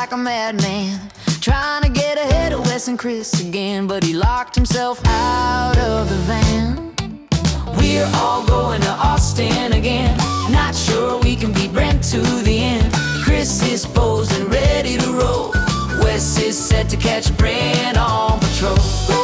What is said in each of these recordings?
like a madman, trying to get ahead of Wes and Chris again, but he locked himself out of the van. We're all going to Austin again, not sure we can beat Brent to the end. Chris is posed and ready to roll, Wes is set to catch Brent on patrol.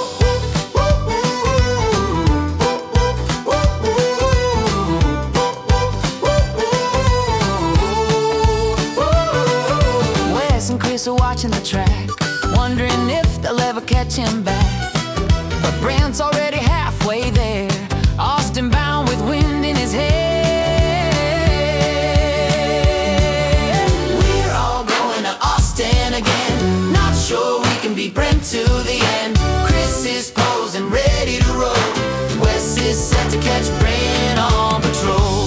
Wes and Chris are watching the track, wondering if they'll ever catch him back. But Brent's already halfway there, Austin bound with wind in his head. We're all going to Austin again, not sure we can beat Brent to the end. Chris is posed and ready to roll, Wes is set to catch Brent on patrol.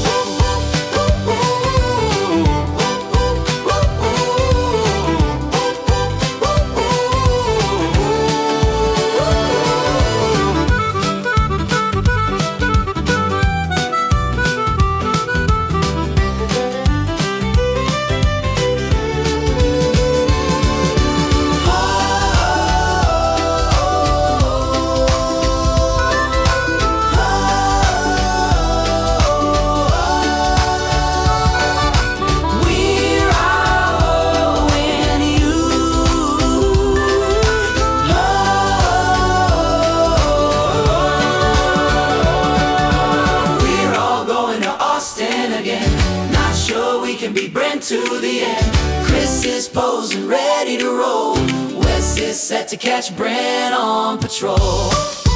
Again, not sure we can beat Brent to the end. Chris is posed and ready to roll, Wes is set to catch Brent on patrol.